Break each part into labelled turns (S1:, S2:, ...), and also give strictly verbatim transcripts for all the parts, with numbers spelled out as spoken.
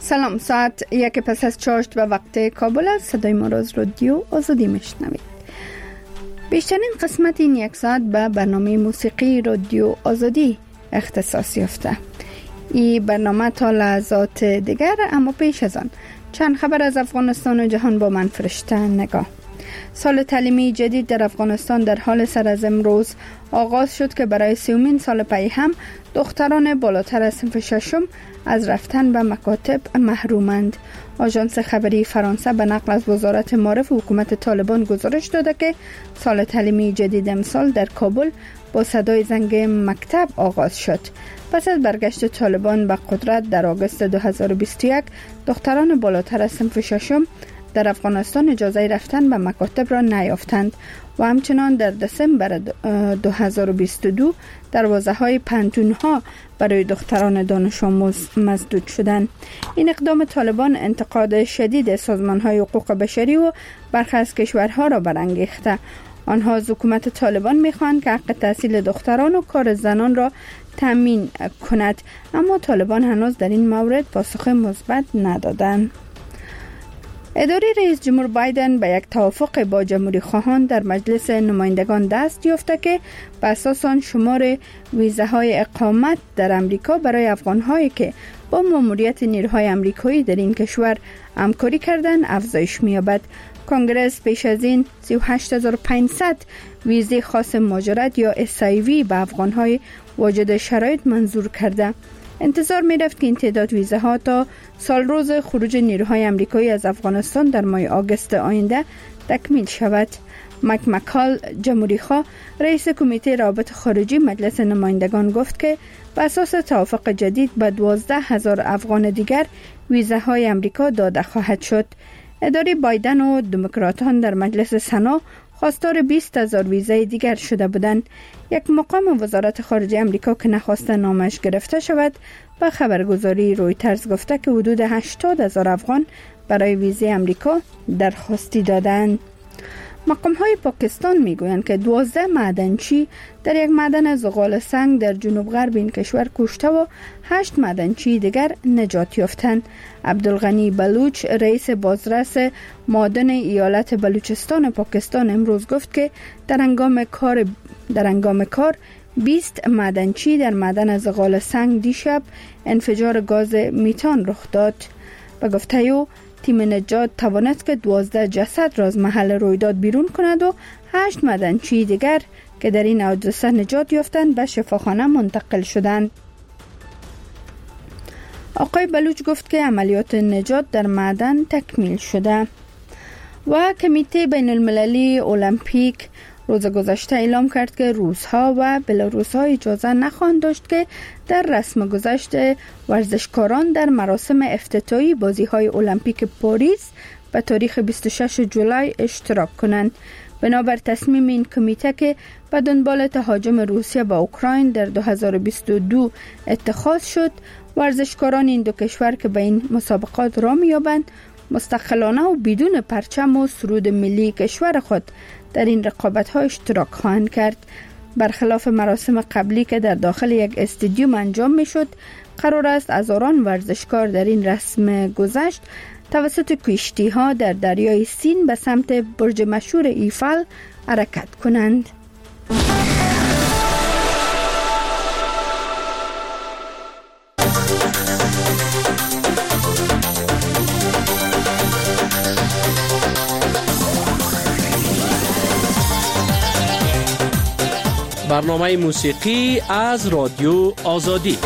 S1: سلام، ساعت یک پس از چاشت و وقت کابل است. صدای ما را از رادیو آزادی میشنوید. بیشترین قسمت این یک ساعت به برنامه موسیقی رادیو آزادی اختصاص یافته. این برنامه تا لحظات دیگر، اما پیش از آن چند خبر از افغانستان و جهان با من فرشته نگاه. سال تعلیمی جدید در افغانستان در حال سر از امروز آغاز شد که برای سیومین سال پی هم دختران بالاتر از صنف ششم از رفتن به مکاتب محرومند. آژانس خبری فرانسه به نقل از وزارت معارف حکومت طالبان گزارش داده که سال تعلیمی جدید امسال در کابل با صدای زنگ مکتب آغاز شد. پس از برگشت طالبان به قدرت در آگوست دو هزار و بیست و یک، دختران بالاتر از صنف ششم در افغانستان اجازه رفتن به مکاتب را نیافتند و همچنان در دسامبر دو هزار و بیست و دو دروازه‌های پنتون‌ها برای دختران دانش آموز مسدود شدند. این اقدام طالبان انتقاد شدید سازمان‌های حقوق بشری و برخی از کشورها را برانگیخته. آنها از حکومت طالبان می‌خواهند که حق تحصیل دختران و کار زنان را تامین کند، اما طالبان هنوز در این مورد پاسخ مثبت ندادند. اداره رئیس جمهور بایدن به یک توافق با جمهوری خواهان در مجلس نمایندگان دست یافته که بر اساس آن شمار ویزاهای اقامت در امریکا برای افغان‌هایی که با ماموریت نیروهای آمریکایی در این کشور همکاری کردند افزایش می‌یابد. کنگره پیش از این سی و هشت هزار و پانصد ویزه خاص مهاجرت یا اس آی وی به افغان‌های واجد شرایط منظور کرده. انتظار می رفت که این تعداد ویزه ها تا سال روز خروج نیروهای آمریکایی از افغانستان در ماه آگوست آینده تکمیل شود. مک مکال جمهوری خواه رئیس کمیته روابط خارجی مجلس نمایندگان گفت که بر اساس توافق جدید به دوازده هزار افغان دیگر ویزه های آمریکا داده خواهد شد. اداره بایدن و دموکراتان در مجلس سنا خواستار بیست هزار ویزه دیگر شده بودند. یک مقام وزارت خارجه آمریکا که نخواست نامش گرفته شود به خبرگزاری رویترز گفته که حدود هشتاد هزار افغان برای ویزه آمریکا درخواستی دادند. مقام های پاکستان می گویند که دوازده معدنچی در یک معدن زغال سنگ در جنوب غرب این کشور کشته و هشت معدنچی دیگر نجات یافتند. عبدالغنی بلوچ رئیس بازرس معادن ایالت بلوچستان پاکستان امروز گفت که در هنگام کار در هنگام کار بیست معدنچی در معدن زغال سنگ دیشب انفجار گاز میتان رخ داد. به گفته او تیم نجات توانست که دوازده جسد را از محل رویداد بیرون کند و هشت معدنچی دیگر که در این حادثه نجات یافتند به شفاخانه منتقل شدند. آقای بلوچ گفت که عملیات نجات در معدن تکمیل شده. و کمیته بین المللی المپیک روز گذشته اعلام کرد که روس‌ها و بلاروس‌ها اجازه نخواهند داشت که در رسم گذشت ورزشکاران در مراسم افتتاحی بازی‌های المپیک پاریس به تاریخ بیست و ششم جولای اشتراک کنند. بنابر تصمیم این کمیته که به دنبال تهاجم روسیه به اوکراین در دو هزار و بیست و دو اتخاذ شد، ورزشکاران این دو کشور که به این مسابقات را می‌یابند مستقلانه و بدون پرچم و سرود ملی کشور خود در این رقابت‌ها اشتراک خواهند کرد. برخلاف مراسم قبلی که در داخل یک استادیوم انجام می‌شد، قرار است هزاران ورزشکار در این رسم گذشت توسط کشتی‌ها در دریای سین به سمت برج مشهور ایفل حرکت کنند.
S2: برنامه موسیقی از رادیو آزادی.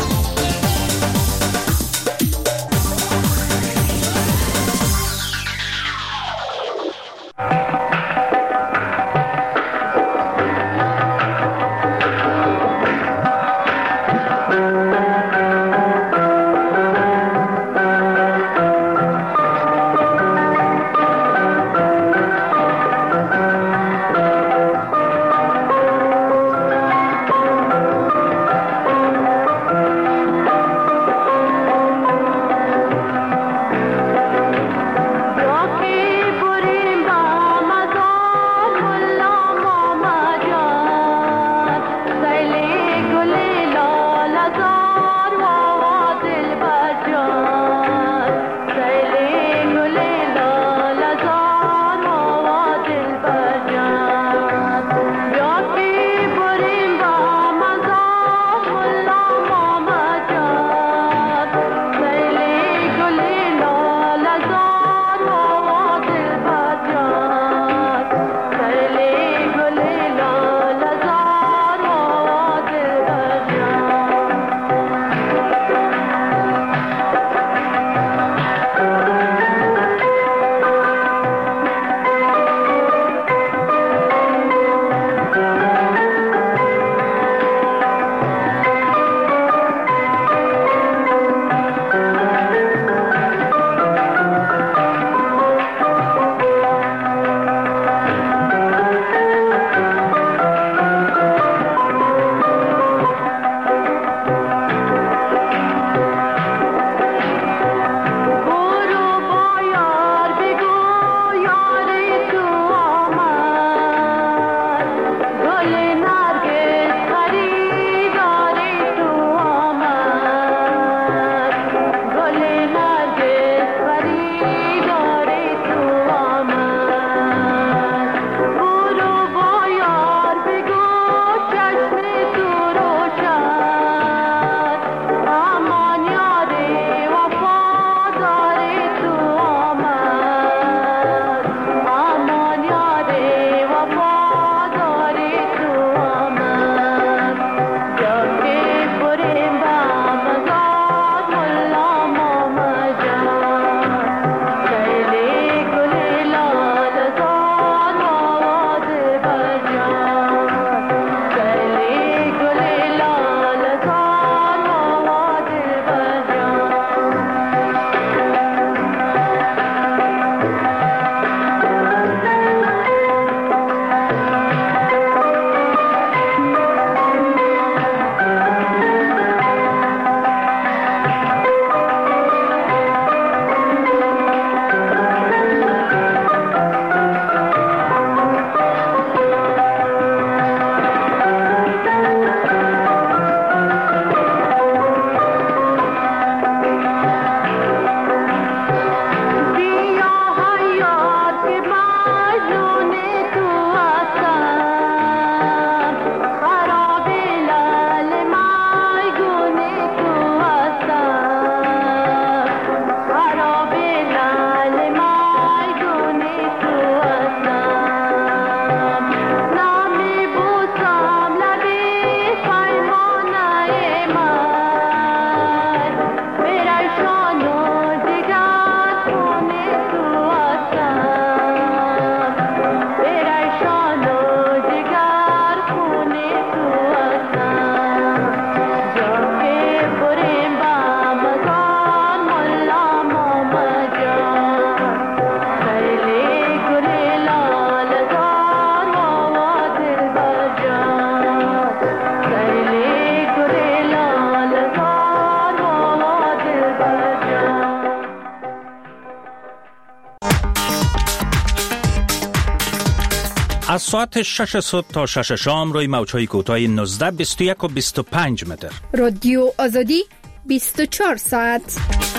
S3: از ساعت شش صبح تا شش شام روی موج‌های کوتاه نوزده، بیست و یک و بیست و پنج متر.
S1: رادیو آزادی بیست و چهار ساعت.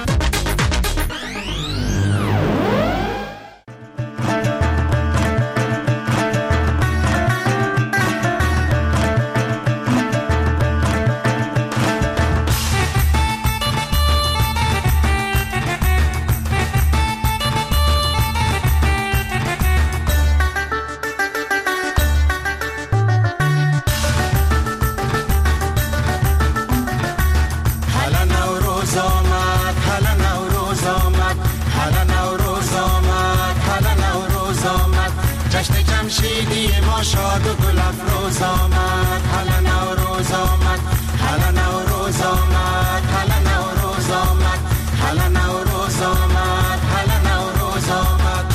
S4: شاد و گل افروز آمد، هلا نوروز آمد، هلا نوروز آمد، هلا نوروز آمد، هلا نوروز آمد، هلا نوروز آمد.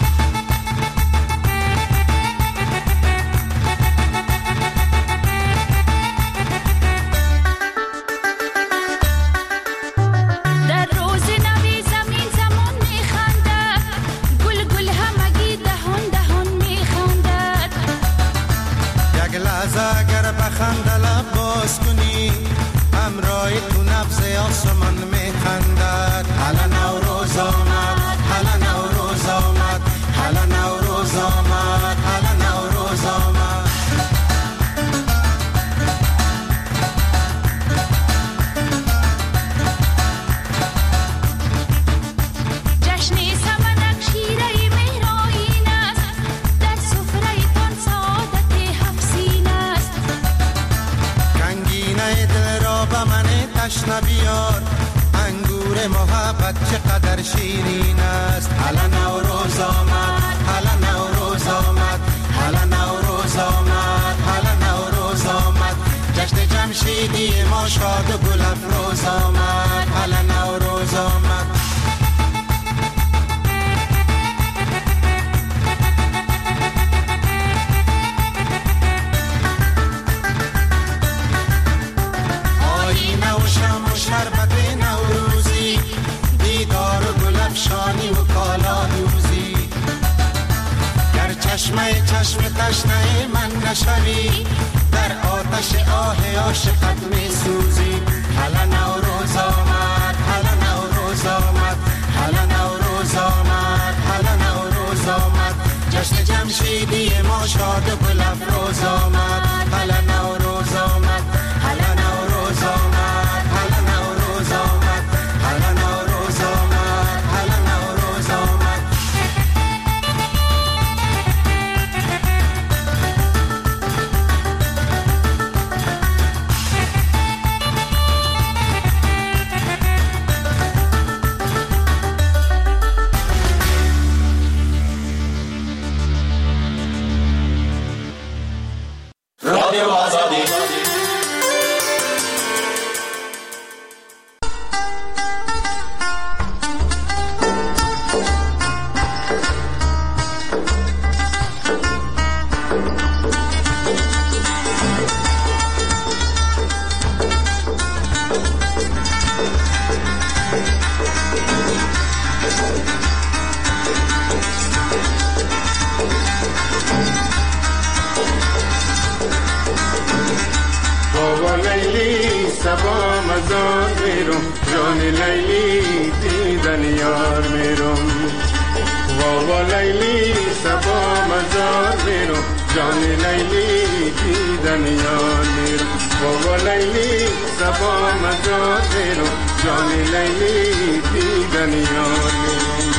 S5: در روز نوی زمین زمان میخندد، گل گل همگی دهان دهان میخندد.
S4: یک لحظه اگر بخنده لب باز کنی، همراه تو نبض آسمان میخندد. هلا نوروز آمد، هلا نوروز آمد، هلا نوروز آمد، هلا نوروز آمد.
S5: جشن سمنک شیره مهرآیین است، در سفره تان سعادت هفسین است.
S4: کنگینه دل را به من تشنه بیار، انگور محبت چقدر شیرین است. هلا نوروز آمد، هلا نوروز آمد، هلا نوروز آمد، هلا نوروز آمد. جشن جمشیدی ما شاد و گل افروز آمد، هلا نوروز آمد. آینه و شم و شربت نوروزی، دیدار و گل افشانی و کالا دوزی. گر چشمه چشم تشنه من نشوی، در آتش آه عاشقت می سوزی. هلا نوروز آمد، هلا نوروز آمد، هلا نوروز آمد، هلا نوروز آمد. جشن جمشیدی ما شاد و گل افروز آمد، هلا نوروز آمد، هلا نوروز آمد، هلا نوروز آمد، هلا نوروز آمد، هلا نوروز آمد. رادیو آزادی. بابا لیلی سبا مزار میرم، جان لیلی دیدن یار میرم. بابا لیلی سبا مزار میرم، جان لیلی دیدن یار میرم. بابا لیلی سبا مزار میرم، جان لیلی دیدن یار میرم.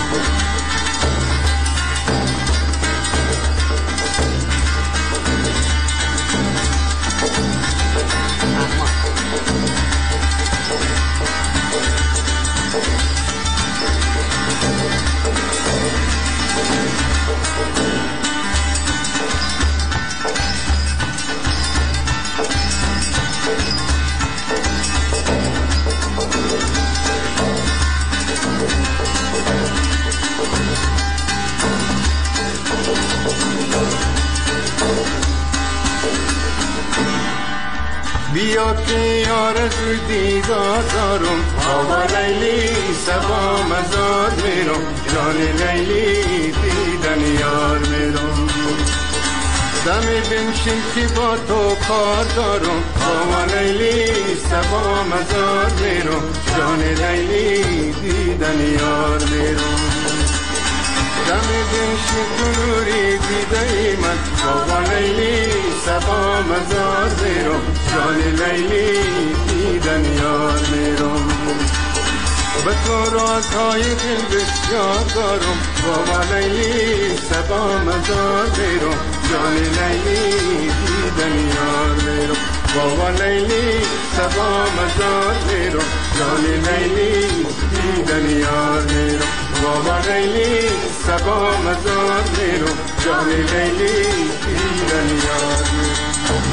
S4: بیا که آرزوی دیدار دارم، بابا لیلی سبا مزار میرم، جان لیلی دیدن یار میرم. دمی بنشین که با تو کار دارم، با لیلی سبا مزار میرم، جان لیلی دیدن یار میرم. دمی بنشین تو نوری دیده من، با لیلی سبا مزار میرم، جان لیلی دیدن یار میرم. به تو رازهای دل بسیار دارم، با لیلی سبا مزار میرم، جان لیلی دیدن یار میرم. با لیلی سبا مزار میرم، جان لیلی دیدن یار میرم. با لیلی سبا مزار میرم، جان لیلی دیدن یار میرم.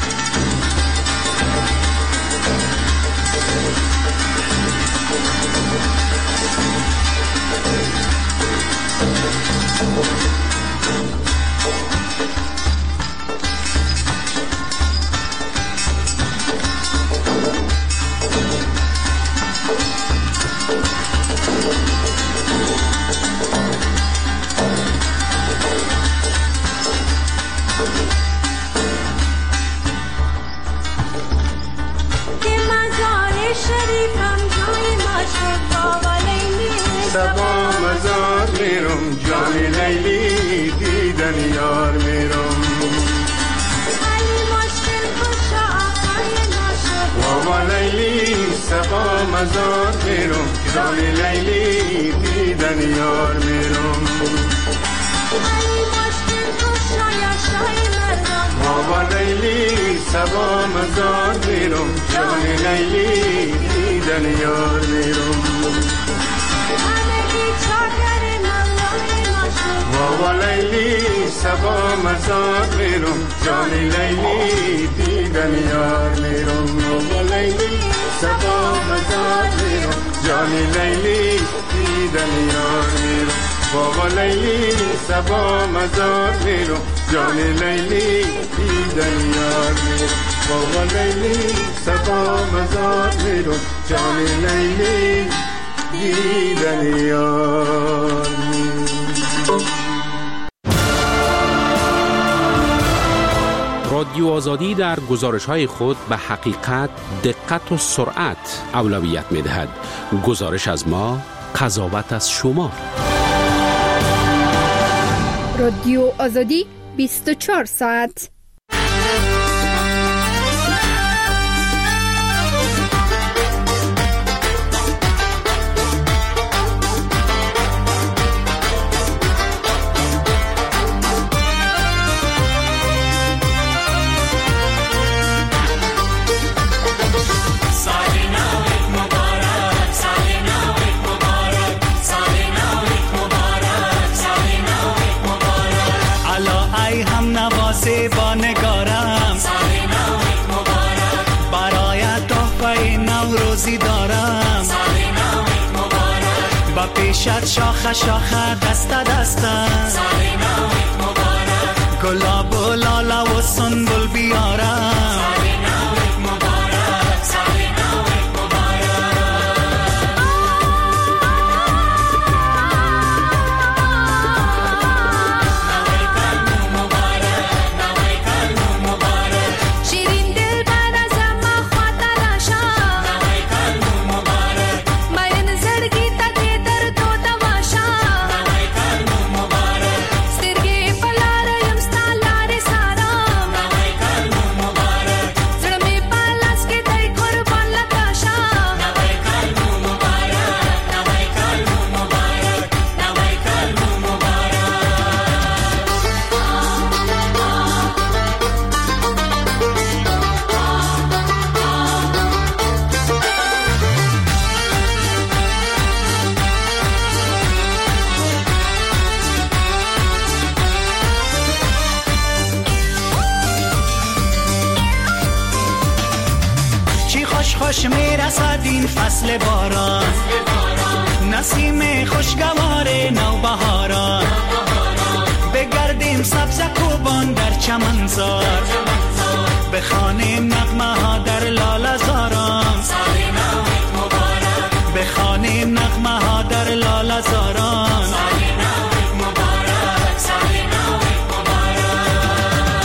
S4: سبا مزار میرم، جان لیلی دیدن یار میرم. علی مشکل خوشا آقای ناشد، بابا لیلی سبا مزار میرم، جان لیلی دیدن یار میرم. علی مشکل خوشا یاشای مردم، بابا لیلی سبا مزار میرم، جان لیلی دیدن یار میرم. بابا لیلی سبا مزار میرم، جان لیلی دیدن یار میرم. بابا لیلی سبا مزار میرم، جان لیلی دیدن یار میرم. بابا لیلی سبا مزار میرم، جان لیلی دیدن یار میرم. بابا لیلی سبا مزار میرم، جان لیلی دیدن یار میرم.
S2: رادیو آزادی در گزارش‌های خود به حقیقت، دقت و سرعت اولویت می‌دهد. گزارش از ما، قضاوت از شما.
S1: رادیو آزادی بیست و چهار ساعت.
S6: با نگارم برایت تحفه نوروزی دارم، با پیشت شاخه شاخه دست دسته، گلاب و لاله و سنبل بیارم. خوش میرسد این فصل باران، نسیم خوشگوار نوبهاران، بگردیم سبز کوبان در چمنزار، بخوانیم نغمه ها در لاله زاران، بخوانیم نغمه ها در لاله زاران.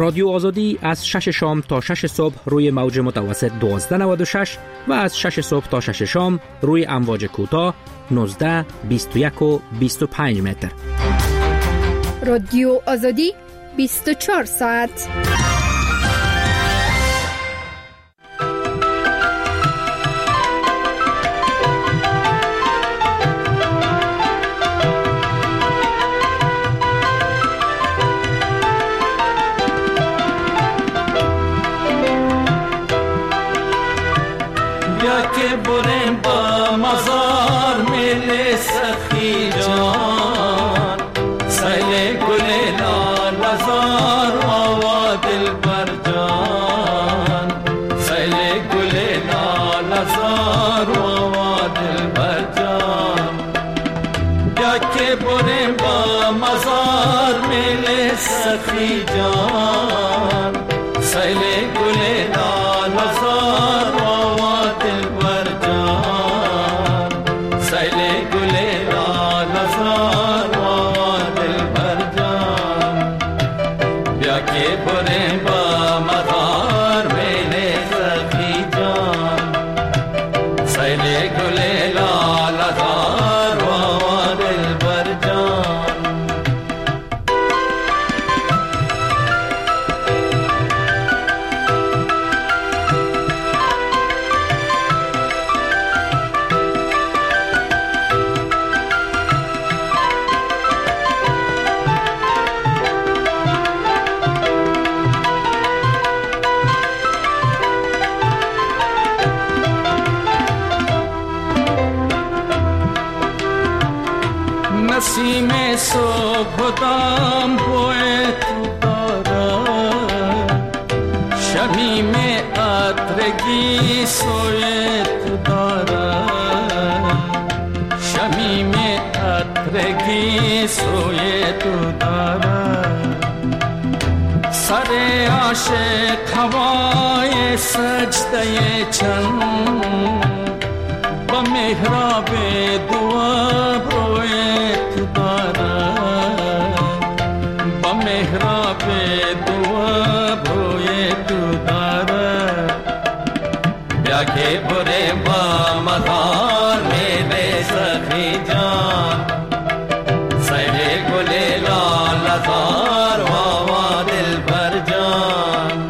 S7: رادیو آزادی از شش شام تا شش صبح روی موج متوسط دوازده نود و شش و از شش صبح تا شش شام روی امواج کوتاه نوزده، بیست و یک و بیست و پنج متر.
S1: رادیو آزادی بیست و چهار ساعت.
S6: که بریم با مزار میل سخی جان سیل گل لال زار آوا دل بر جان سیل گل لال زار آوا دل بر جان یا که بریم با مزار میل سخی جان سیل گل لال زار آوا دل بر جان سیل گل لال زار آوا دل بر جان بیا که بریم با مزار میل سخی جان سیل گل لال زار آوا دل بر جان نسیم صبح دام بوی تو دارد شمیم عطرگی سوی تو دارد شمیم عطرگی سوی تو دارد سر عاشق هوای سجده چند با محراب دعا بروی تو دارد با محراب دعا بروی تو دارد بیا که بره با مزار میل سخی جان سیل گل لال زار آوا دل بر جان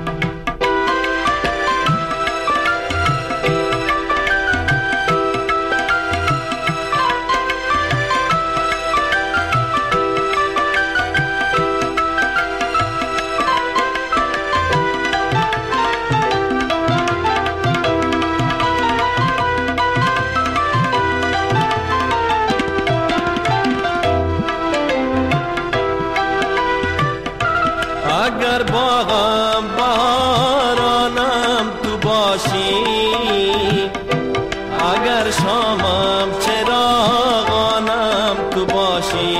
S6: اگر باغم بهارانم تو باشی اگر شامم چراغانم تو باشی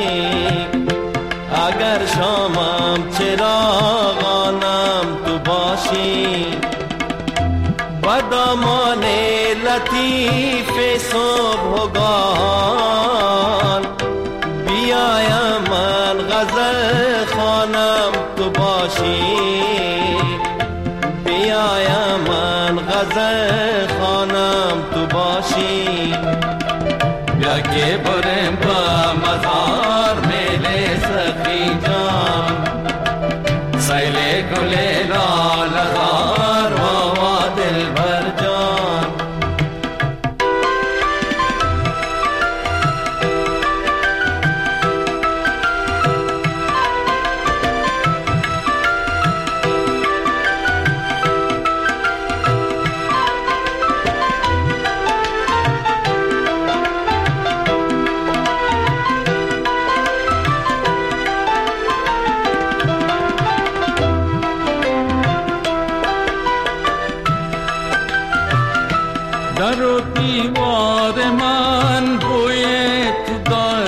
S6: اگر شامم چراغانم تو باشی با دامان لطیف صبحگاهان بیایم من غزل خوانم تو باشی بیایم من غزل خوانم تو باشی بیا که بریم با مزار میل سخی جان سیل گل لال زار آوا دل بر جان در و دیوار من بوی تو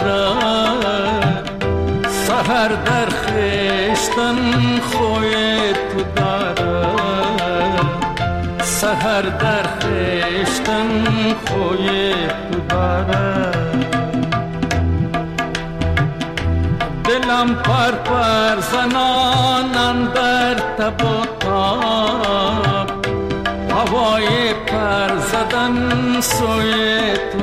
S6: دارد سحر در خشتن خوی تو دارد سحر در خشتن خوی تو دارد دلم
S8: دلم پر پر زنانم در تب و تاب، هوای پر زدن سوی تو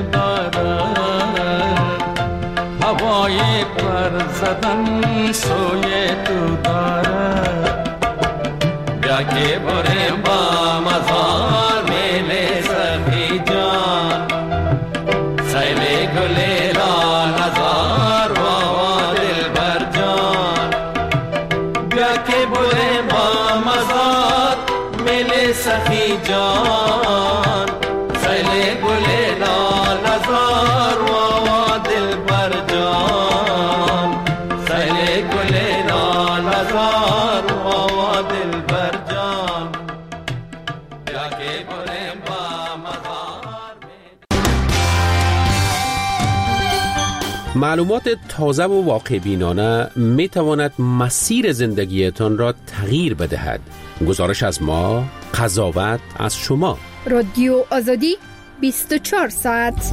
S8: دارد، هوای پر زدن سوی تو دارد. بیا که بریم با مزار میل سخی جان، سیل گلی را نزار و دل بر جان. بیا که بریم با مزار میل سخی جان، سیل گلی را نزار و دل بر جان، سیل گلی را نزار و دل بر جان. بیا که بریم با مزار.
S2: معلومات تازه و واقع بینانه می تواند مسیر زندگیتان را تغییر بدهد. گزارش از ما، قضاوت از شما.
S1: رادیو آزادی بیست و چهار ساعت.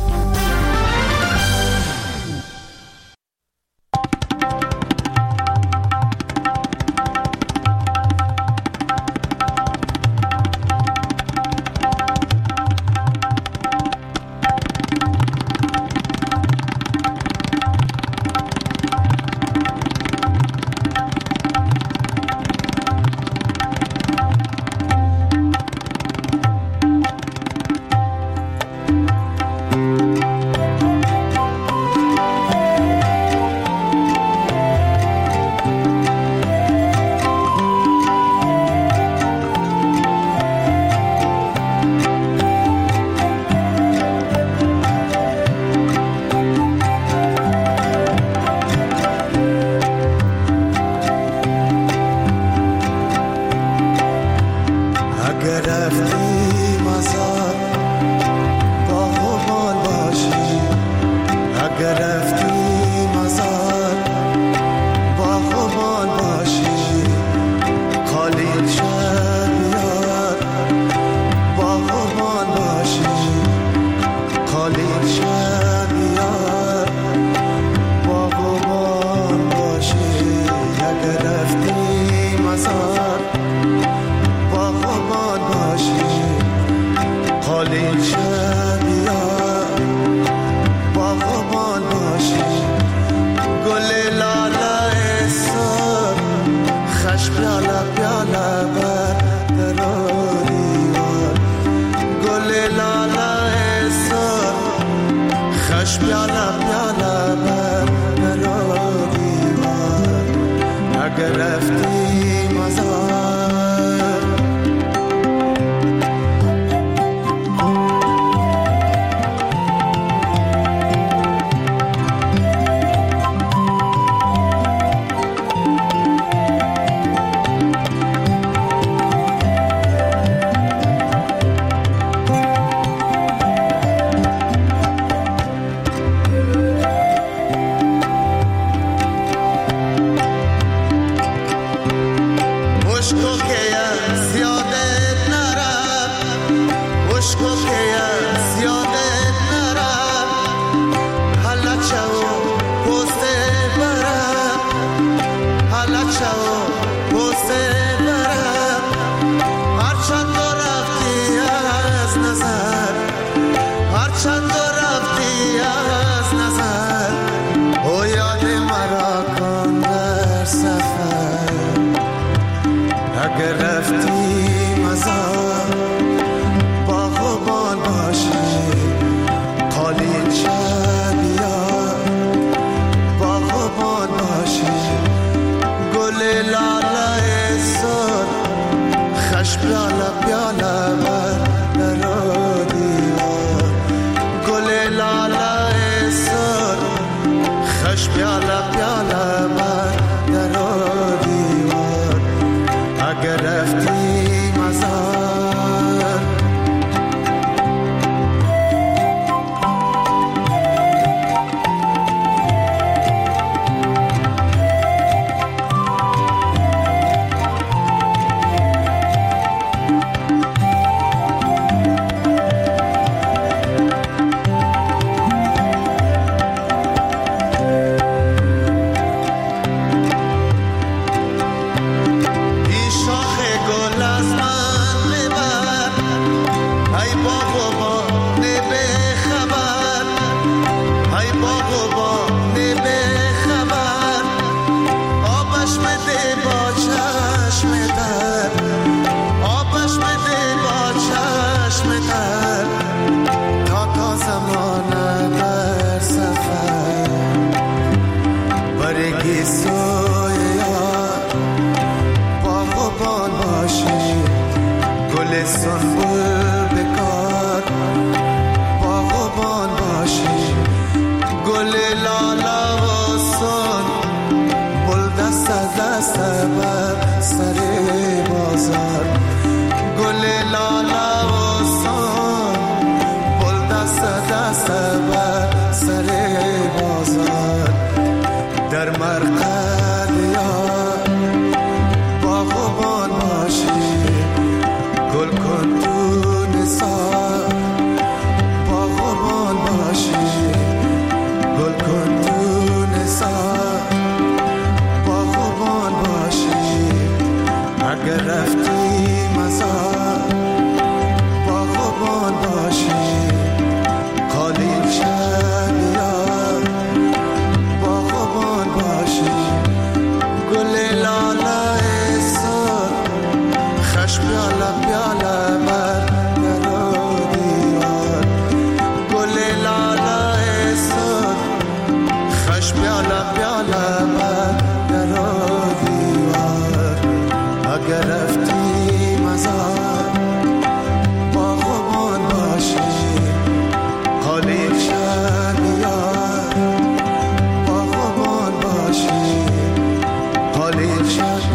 S4: بر سر بازار در مرقد یار باغبان باشی گل کن تو نثار باغبان باشی گل کن تو نثار باغبان باشی اگر رفتی مزار باغبان باشی قالیل شد یار باغبان باشی گل لاله سر خش پیاله پیاله بر درو دیوار گل لاله سر خش پیاله پیاله بر درو دیوار اگر رفتی مزار باغبان باشی قالیل شد یار باغبان باشی قالیل شد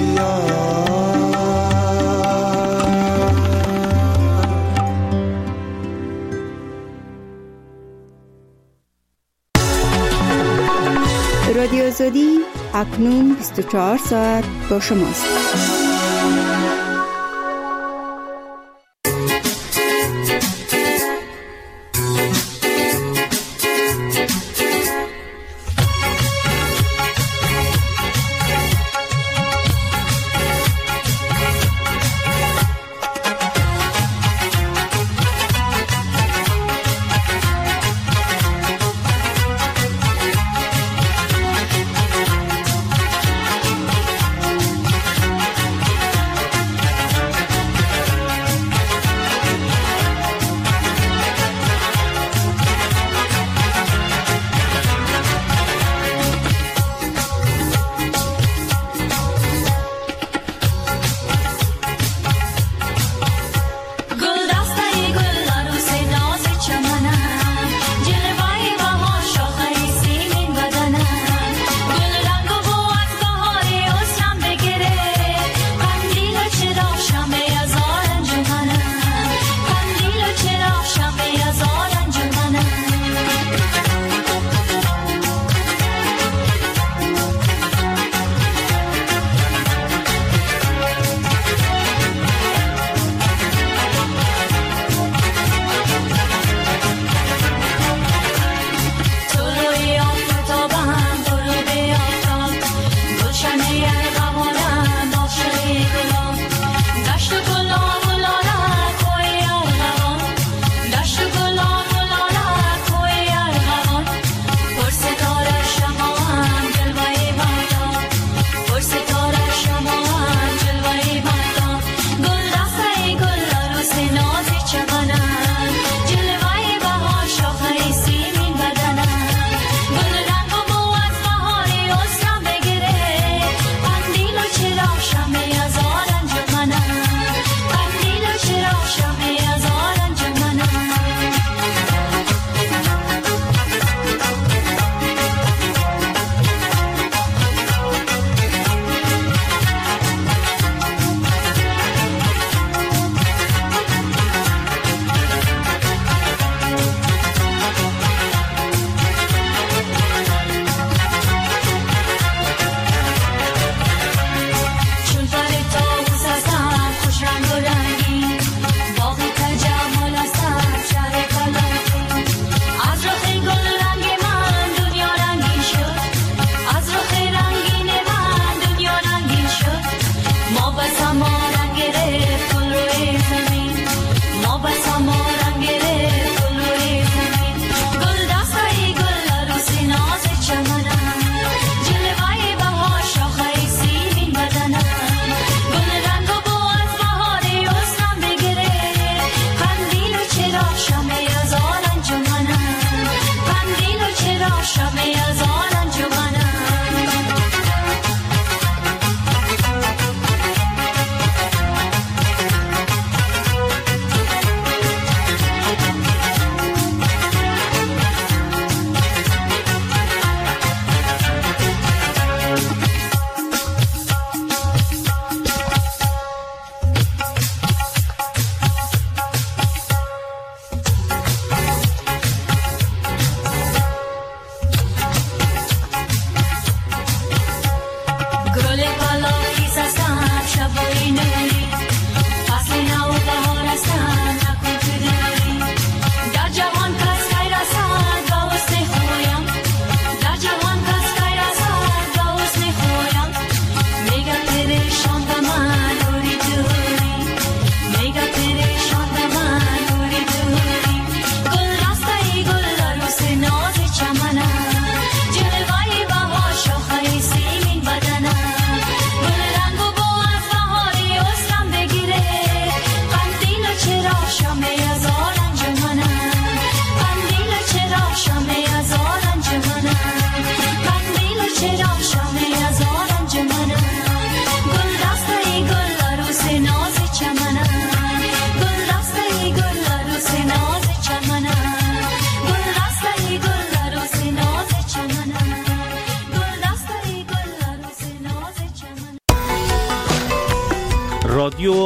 S1: رادیو آزادی اکنون بیست و چهار ساعت با شماست.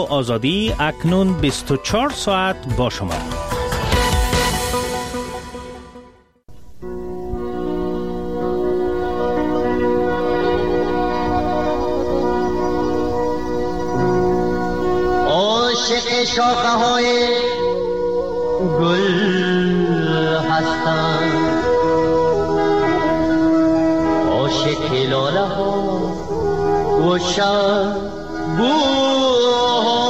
S3: آزادی اکنون بیست و چهار ساعت با شما.
S9: عاشق شاخه های گل هستم، عاشق لاله ها و شبوها،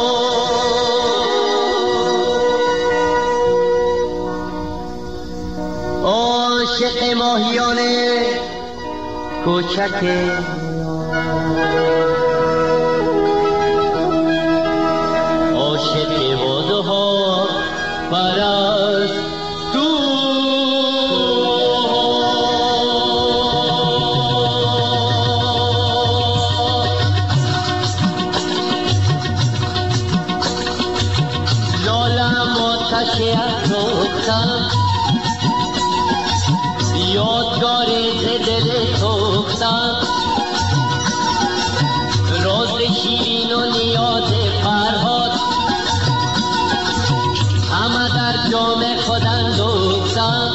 S9: عاشق ماهیان کوچک، عاشق باده ها پرستو، لالم آتش افروختم، یادگاری ز دل سوختم، راز شیرین و نیاز فرهاد همه در جام خود اندوختم،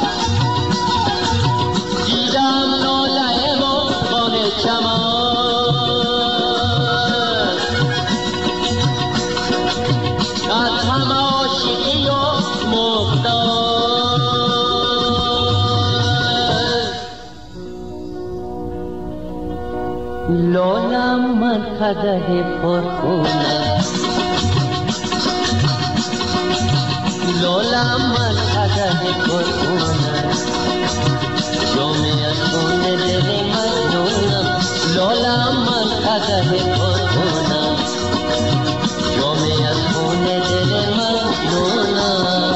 S9: دیدم لاله مرغان چمن، از همه عاشقی و مختار، لالم من قدح پرخونم، لالم من قدح پرخونم، جامی از خون دل مجنونم، لالم من قدح پرخونم، جامی از خون دل مجنونم.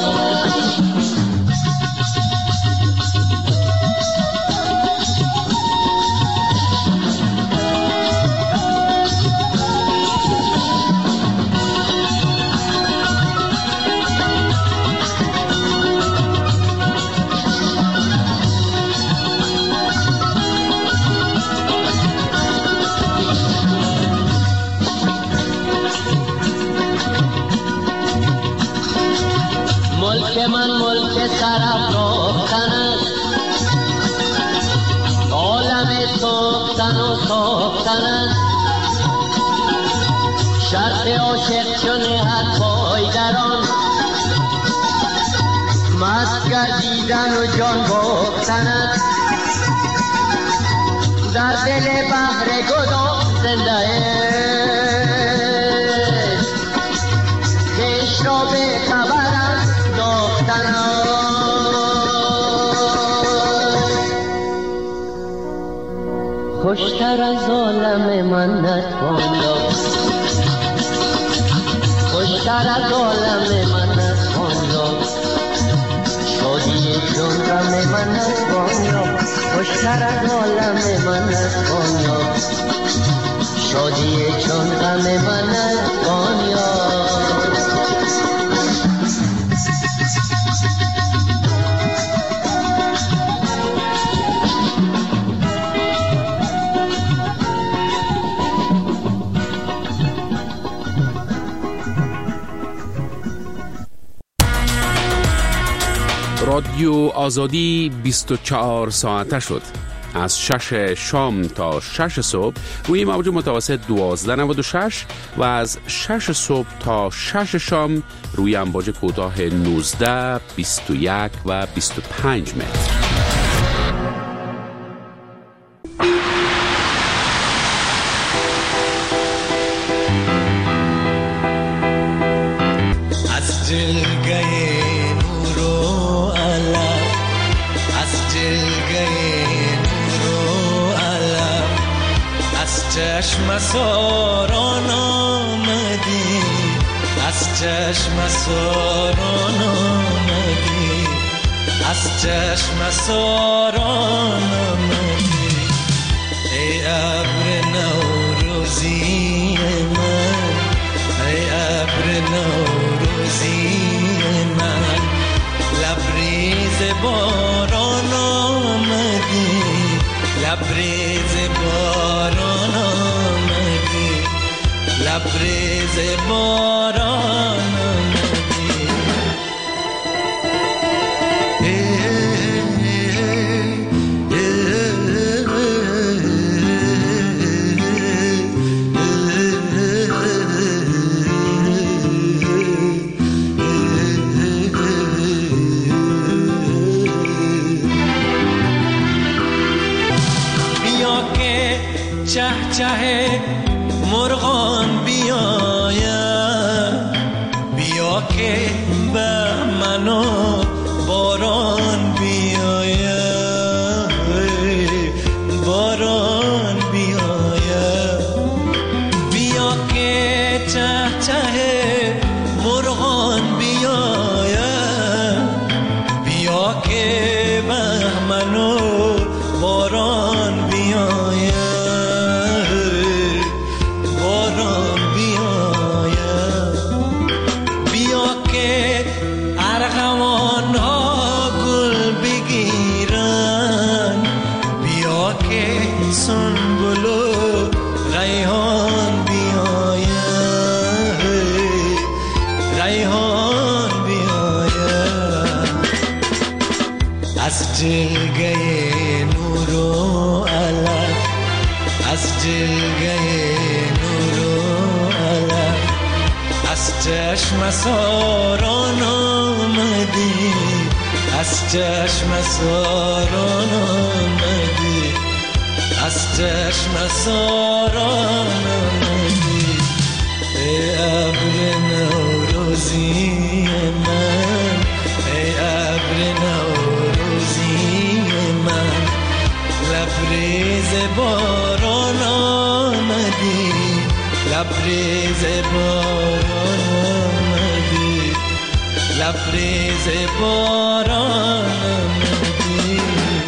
S9: ملک من ملک سرافراختن است، عالم سوختن و ساختن است، شرط عاشق چون هر پای در آن، مست گردیدن و جان باختن است، در دل بحر گداز زنده است، کش را به خبرم داختن است، خوشتر از عالم من نتوان یافت، خوشتر از عالم من نتوان یافت، شادی چون غم من نتوان یافت، خوشتر از عالم من نتوان یافت، شادی چون غم من نتوان یافت.
S2: رادیو آزادی بیست و چهار ساعته شد. از شش شام تا شش صبح روی موج متوسط دوازده نود و شش و از شش صبح تا شش شام روی امواج کوتاه نوزده، بیست و یک و بیست و پنج متر.
S6: از جلگه نور و علم، از جلگه چشم ساران آمدی، از چشم ساران آمدی، از چشم ساران آمدی، ای ابر نوروزی من، ای ابر نوروزی من، لبریز باران آمدی، لبریز باران آمدی، لبریز باران چه چه مرغان بیاید، بیا که به منو باران بیاید، باران بیاید، بیا که چه چه مرغان بیاید، بیا که به منو باران بیاید، جلگه نور و علم، از جلگه نور و علم، از چشم ساران آمدی، از چشم ساران آمدی، از چشم ساران آمدی، ای ابر نوروزی من، ای ابر نوروزی من، لبریز باران آمدی، لبریز باران آمدی، لبریز باران آمدی.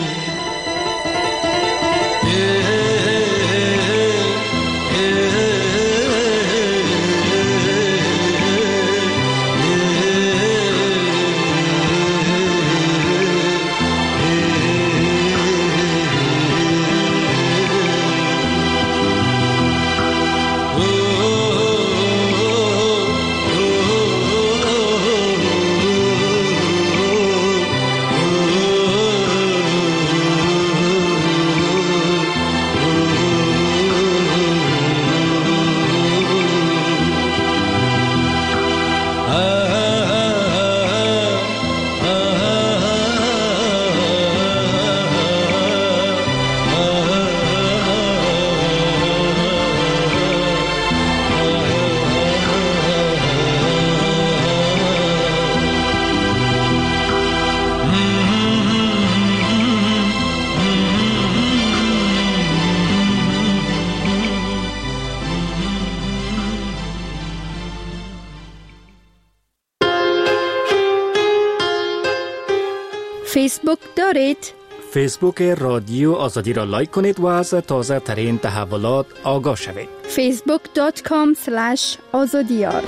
S1: فیسبوک دارید؟
S7: فیسبوک رادیو آزادی را لایک کنید و از تازه ترین تحولات آگاه شوید.
S1: فیسبوک دات کام سلش آزادیار.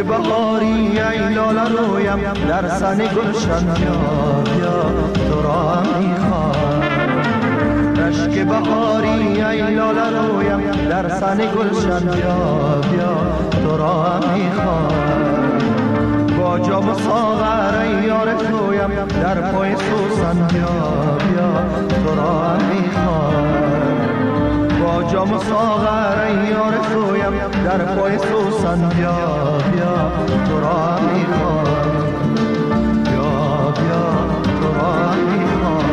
S10: بهاری ای لاله رویم در سن گلشن بیا بیا تو را میخوام رشک بهاری ای لاله رویم در سن گلشن بیا بیا تو را میخوام با جام ساغر ای یار تویم در پای سوسن بیا بیا تو را میخوام با جام ساغر ای یار تویم در پای سوسن بیا بیا تو را میخوام بیا بیا تو را میخوام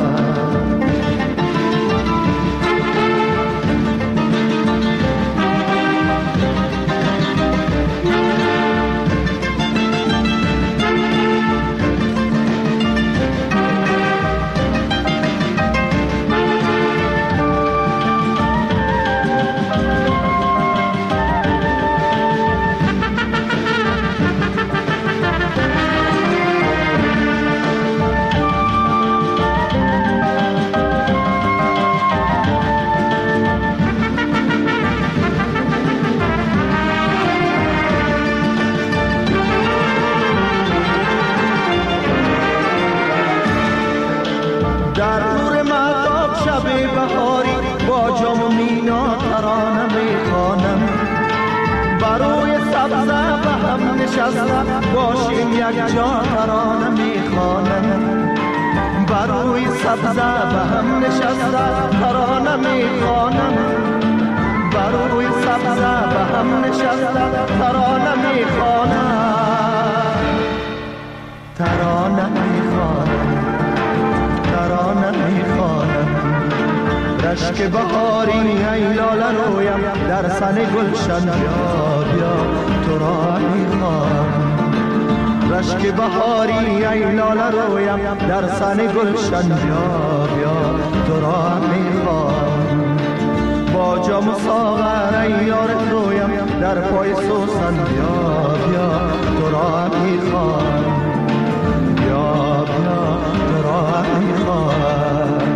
S10: باشیم یک جا ترانه میخوانم بر روی سبزه به هم نشسته ترانه میخوانم بر روی سبزه به هم نشسته ترانه میخوانم ترانه میخوانم ترانه میخوانم رشک بهاری ای لاله رویم در سن گلشن بیا بیا تو را میخوام رشک بهاری ای لاله رویم در سن گلشن بیا بیا تو را میخوام با جام ساغر ای یار تویم در پای سوسن بیا بیا تو را میخوام بیا بیا تو را میخوام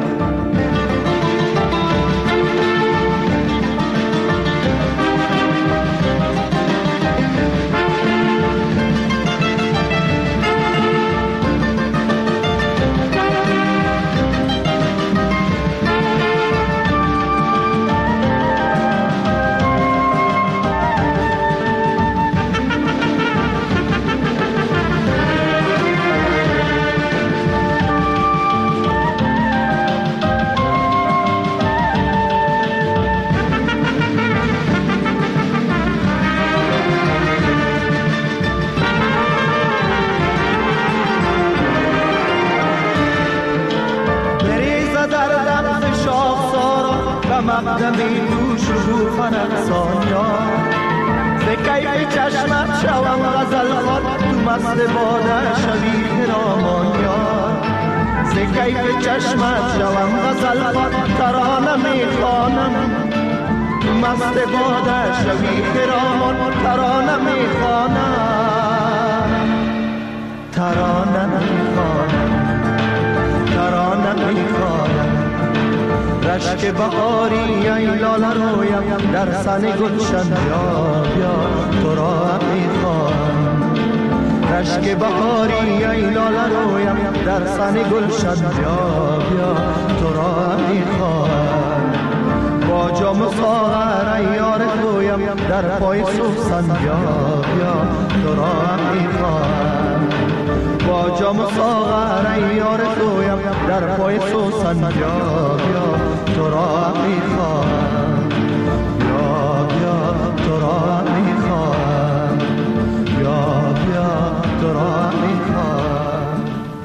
S10: مقدمی دوش رو فنکسان یار ز کیف چشمت شوم غزل خوان تو مست باده شوی خرامان یار ز کیف چشمت شوم غزل خوان ترانه میخوانم تو مست باده شوی خرامان ترانه میخوانم ترانه میخوانم ترانه میخوانم رشک بهاری ای لاله رویم در سن گلشن بیا بیا تو را میخوام رشک بهاری ای لاله رویم در سن گلشن بیا بیا تو را میخوام با جام ساغر ای یار تویم در پای سوسن بیا بیا تو را میخوام با جام ساغر ای یار تویم در پای سوسن بیا بیا تو را میخوام بیا بیا تو را میخوام بیا بیا تو را میخوام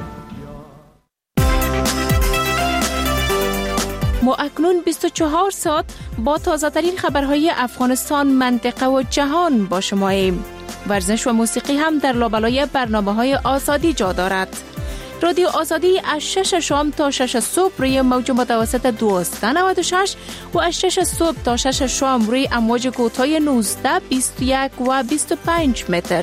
S11: ما اکنون بیست و چهار ساعت با تازه ترین خبرهای افغانستان، منطقه و جهان با شماییم. ورزش و موسیقی هم در لابلای برنامه‌های آزادی جا دارد. رادیو آزادی از شش شام تا شش صبح روی موج متوسط دویست و نود و شش و از شش صبح تا شش شام روی امواج کوتاه نوزده، بیست و یک و بیست و پنج متر.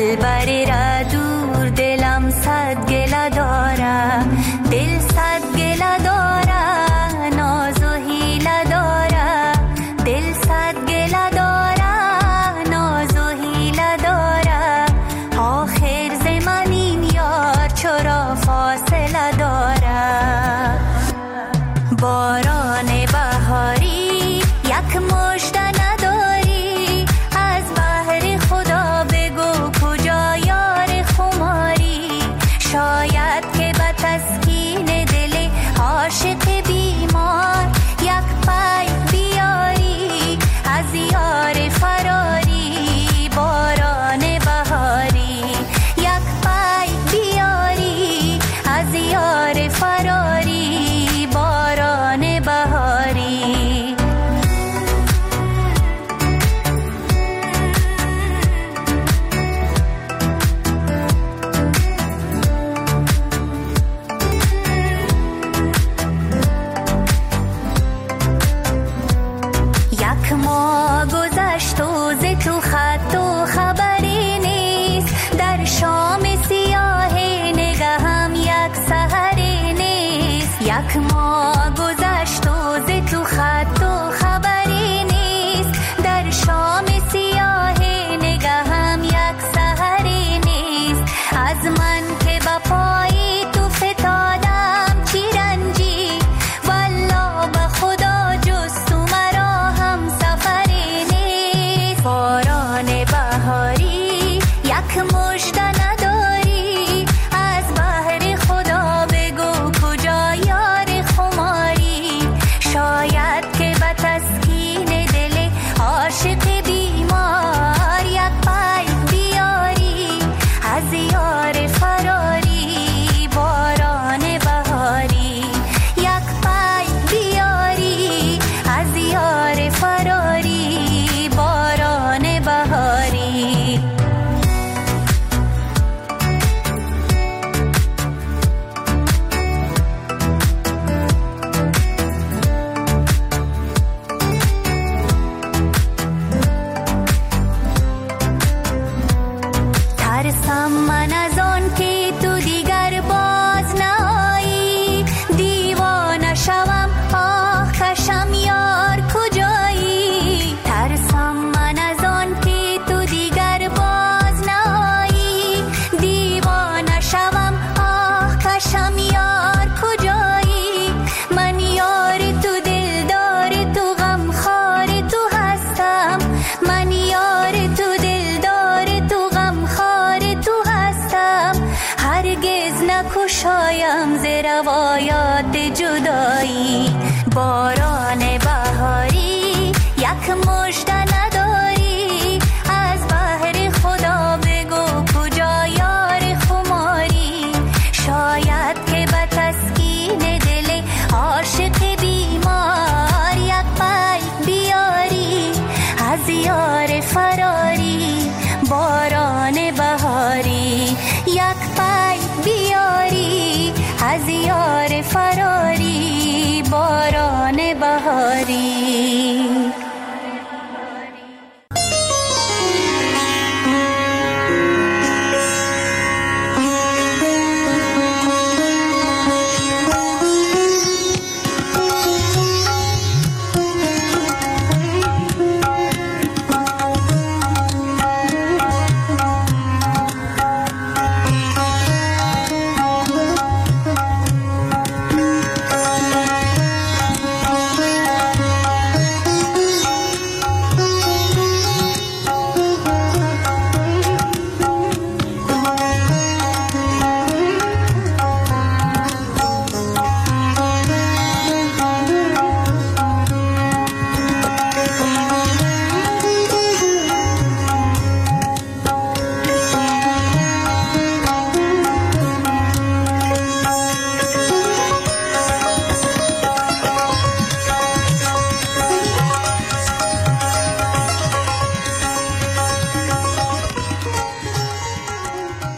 S12: دلبر را دور دلم صد گله داره، دل صد گله داره، ناز و حیله داره، دل صد گله داره، ناز و حیله داره. آخر ز من این یار چرا فاصله داره؟ باران بهاری یک مژده نداری، از بحر خدا بگو کجا یار خماری. شاید که به تسکین دل عاشق بیمار یک پای بیاری از یار فراری. باران بهاری یک پای بیاری از یار فراری. باران بهاری یک ماه گذشت و ز تو خط و خبری نیست، در شام سیاه نگهم یک سحری نیست. یک ماه گذشت و ز تو خط و خبری نیست، در شام سیاه نگهم یک سحری نیست. از من که با پای تو فتادم چی رنجی، والله به خدا جز تو مرا هم سفری نیست. باران بهاری یک مژده نداری، از بحر خدا بگو کجا یار خماری. شاید که به تسکین دل عاشق بیمار یک پای بیاری از یار فراری. باران بهاری یک پای بیاری از یار فراری. باران بهاری ترسم من از آن که تو دیگر باز نهایی، دیوانه شوم آه کشم یار کجایی. ترسم من از آن که تو دیگر باز نهایی، دیوانه شوم آه کشم یار کجایی. من یار تو دلدار تو غمخوار تو هستم، من یار تو دلدار تو غمخوار تو هستم. هرگز نکشایم ز روایات جدایی. باران بهاری یک مژده نداری، از بحر خدا بگو کجا یار خماری. شاید که به تسکین دل عاشق بیمار یک پای بیاری از یار فراری. باران بهاری یک